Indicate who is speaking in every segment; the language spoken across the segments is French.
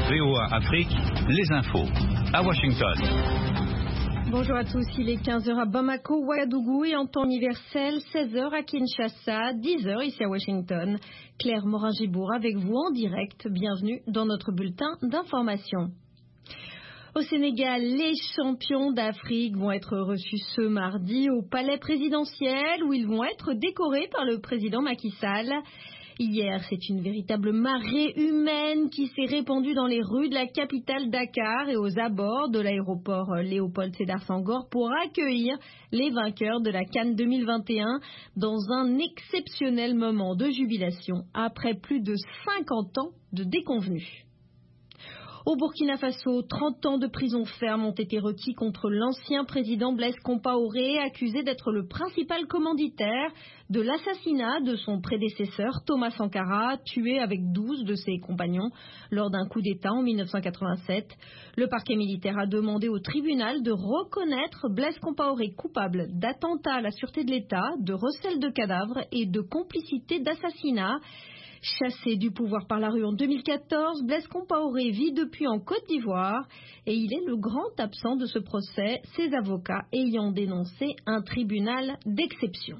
Speaker 1: VOA Afrique, les infos. À Washington.
Speaker 2: Bonjour à tous, il est 15h à Bamako, Ouagadougou et en temps universel, 16h à Kinshasa, 10h ici à Washington. Claire Morin-Gibour avec vous en direct. Bienvenue dans notre bulletin d'information. Au Sénégal, les champions d'Afrique vont être reçus ce mardi au palais présidentiel où ils vont être décorés par le président Macky Sall. Hier, c'est une véritable marée humaine qui s'est répandue dans les rues de la capitale Dakar et aux abords de l'aéroport Léopold Sédar Senghor pour accueillir les vainqueurs de la CAN 2021 dans un exceptionnel moment de jubilation après plus de 50 ans de déconvenus. Au Burkina Faso, 30 ans de prison ferme ont été requis contre l'ancien président Blaise Compaoré, accusé d'être le principal commanditaire de l'assassinat de son prédécesseur Thomas Sankara, tué avec 12 de ses compagnons lors d'un coup d'État en 1987. Le parquet militaire a demandé au tribunal de reconnaître Blaise Compaoré coupable d'attentat à la sûreté de l'État, de recel de cadavres et de complicité d'assassinat. Chassé du pouvoir par la rue en 2014, Blaise Compaoré vit depuis en Côte d'Ivoire et il est le grand absent de ce procès, ses avocats ayant dénoncé un tribunal d'exception.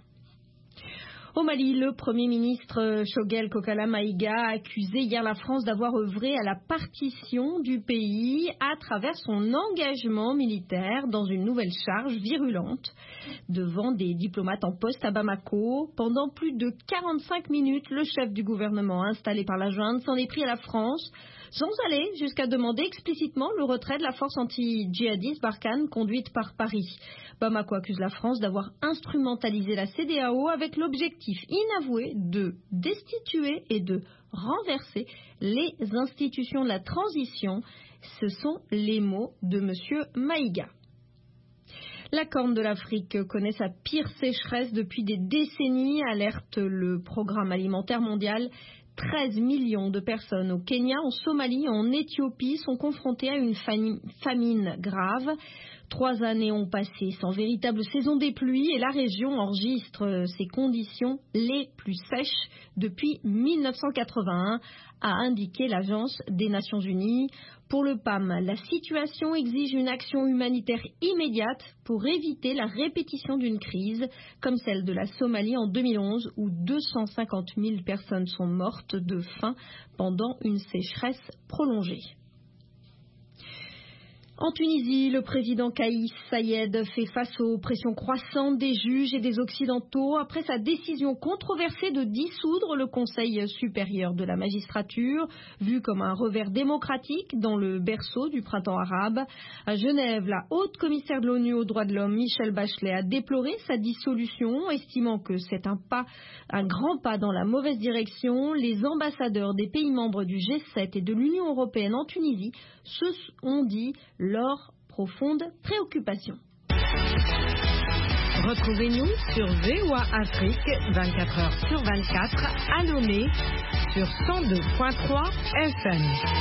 Speaker 2: Au Mali, le Premier ministre Choguel Kokala Maïga a accusé hier la France d'avoir œuvré à la partition du pays à travers son engagement militaire dans une nouvelle charge virulente. Devant des diplomates en poste à Bamako, pendant plus de 45 minutes, le chef du gouvernement installé par la junte s'en est pris à la France, sans aller jusqu'à demander explicitement le retrait de la force anti-djihadiste Barkhane conduite par Paris. Bamako accuse la France d'avoir instrumentalisé la CEDEAO avec l'objectif inavoué de destituer et de renverser les institutions de la transition. Ce sont les mots de M. Maïga. La Corne de l'Afrique connaît sa pire sécheresse depuis des décennies, alerte le Programme alimentaire mondial. 13 millions de personnes au Kenya, en Somalie et en Éthiopie sont confrontées à une famine grave. 3 années ont passé sans véritable saison des pluies et la région enregistre ses conditions les plus sèches depuis 1981, a indiqué l'Agence des Nations Unies. Pour le PAM, la situation exige une action humanitaire immédiate pour éviter la répétition d'une crise comme celle de la Somalie en 2011 où 250 000 personnes sont mortes de faim pendant une sécheresse prolongée. En Tunisie, le président Kaïs Saïed fait face aux pressions croissantes des juges et des Occidentaux après sa décision controversée de dissoudre le Conseil supérieur de la magistrature, vu comme un revers démocratique dans le berceau du printemps arabe. À Genève, la haute commissaire de l'ONU aux droits de l'homme, Michelle Bachelet, a déploré sa dissolution, estimant que c'est un grand pas dans la mauvaise direction. Les ambassadeurs des pays membres du G7 et de l'Union européenne en Tunisie se sont dit leur profonde préoccupation.
Speaker 3: Retrouvez-nous sur VOA Afrique 24h sur 24 à Lomé sur 102.3 FM.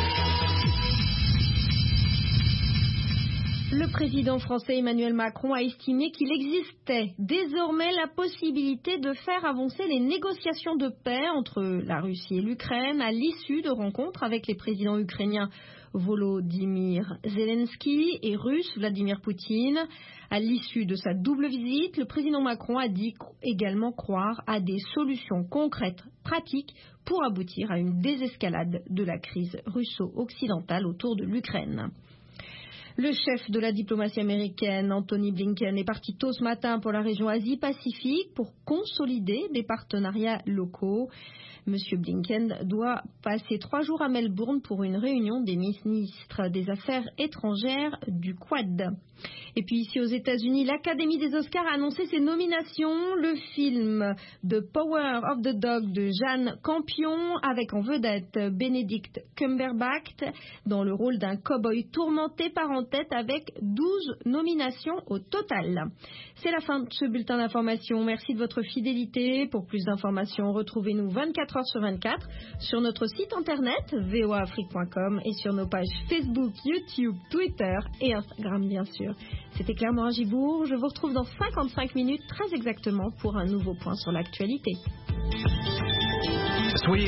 Speaker 2: Le président français Emmanuel Macron a estimé qu'il existait désormais la possibilité de faire avancer les négociations de paix entre la Russie et l'Ukraine à l'issue de rencontres avec les présidents ukrainiens Volodymyr Zelensky et russe Vladimir Poutine. À l'issue de sa double visite, le président Macron a dit également croire à des solutions concrètes, pratiques, pour aboutir à une désescalade de la crise russo-occidentale autour de l'Ukraine. Le chef de la diplomatie américaine, Anthony Blinken, est parti tôt ce matin pour la région Asie-Pacifique pour consolider les partenariats locaux. Monsieur Blinken doit passer 3 jours à Melbourne pour une réunion des ministres des Affaires étrangères du Quad. Et puis ici aux États-Unis, l'Académie des Oscars a annoncé ses nominations. Le film The Power of the Dog de Jane Campion, avec en vedette Benedict Cumberbatch dans le rôle d'un cow-boy tourmenté, part en tête avec 12 nominations au total. C'est la fin de ce bulletin d'information. Merci de votre fidélité. Pour plus d'informations, retrouvez-nous 24 heures sur 24 sur notre site internet voaafrique.com et sur nos pages Facebook, YouTube, Twitter et Instagram bien sûr. C'était Claire Morin-Gibour. Je vous retrouve dans 55 minutes très exactement pour un nouveau point sur l'actualité.